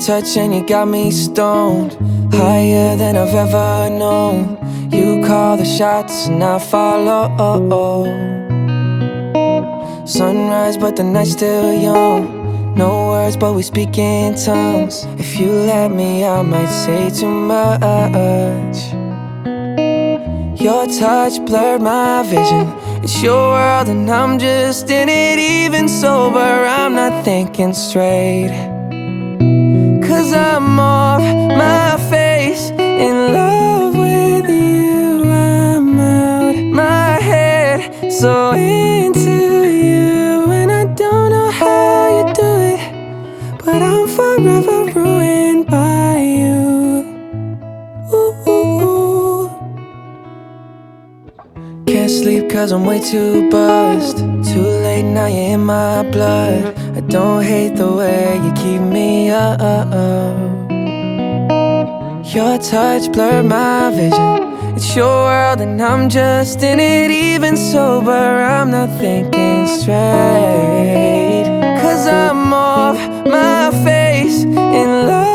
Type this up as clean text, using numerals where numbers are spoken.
touch and you got me stoned, higher than I've ever known. You call the shots and I follow. Sunrise but the night's still young. No words but we speak in tongues. If you let me I might say too much. Your touch blurred my vision. It's your world and I'm just in it. Even sober I'm not thinking straight, 'cause I'm off my face, in love with you. I'm out my head, so into you. And I don't know how you do it, but I'm forever ruined by you. Ooh. Can't sleep 'cause I'm way too buzzed. Too late now, you're in my blood. I don't hate the way you keep me up. Your touch blurred my vision. It's your world and I'm just in it. Even sober I'm not thinking straight, 'cause I'm off my face, in love